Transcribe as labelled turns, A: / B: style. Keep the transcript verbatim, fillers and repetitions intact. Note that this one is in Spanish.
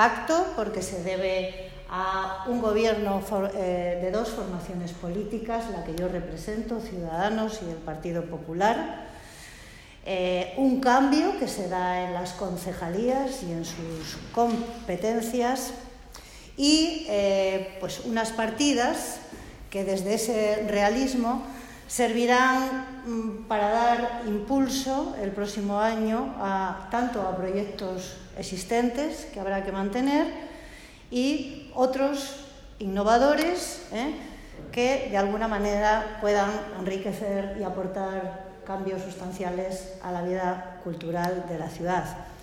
A: pacto porque se debe a un gobierno for, eh, de dos formaciones políticas, la que yo represento, Ciudadanos y el Partido Popular, eh, un cambio que se da en las concejalías y en sus competencias y eh, pues unas partidas que desde ese realismo servirán mm, para dar impulso el próximo año a, tanto a proyectos existentes que habrá que mantener y otros innovadores ¿eh? que de alguna manera puedan enriquecer y aportar cambios sustanciales a la vida cultural de la ciudad.